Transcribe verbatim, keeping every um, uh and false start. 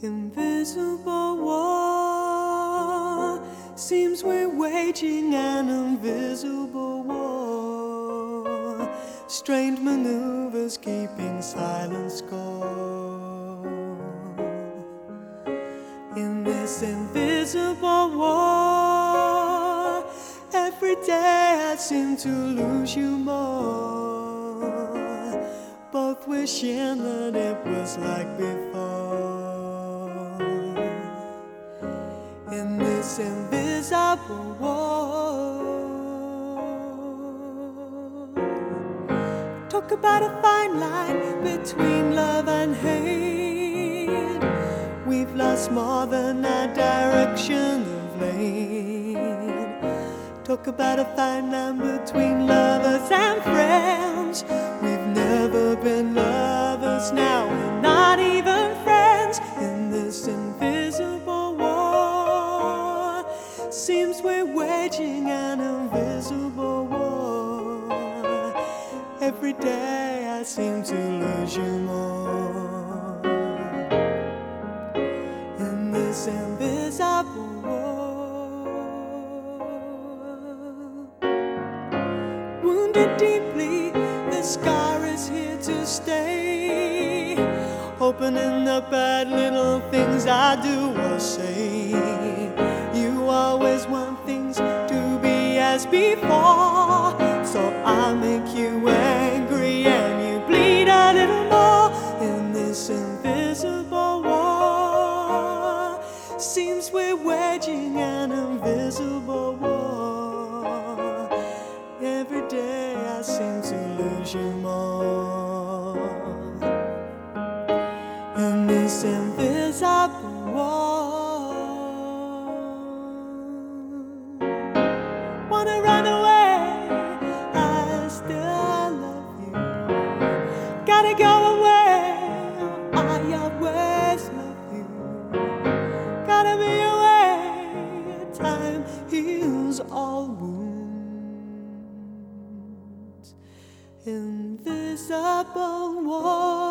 Invisible war. Seems we're waging an invisible war. Strained maneuvers keeping silent score. In this invisible war, every day I seem to lose you more, both wishing that it was like before. In this invisible war, talk about a fine line between love and hate. We've lost more than our direction of late. Talk about a fine line between lovers and friends. We've never been lovers, now we're not even friends. In this invisible war, seems we're waging an invisible war. Every day I seem to lose you more. In this invisible war, wounded deeply, the scar is here to stay, opening up at little things I do or say. You always want things to be as before, so I'll make you angry and you bleed a little more. In this invisible war, seems we're waging an invisible war. Every day I seem to lose you more. In this invisible war, wanna run away, I still love you. Gotta go away, I always love you. Gotta be away, time heals all wounds. Invisible war.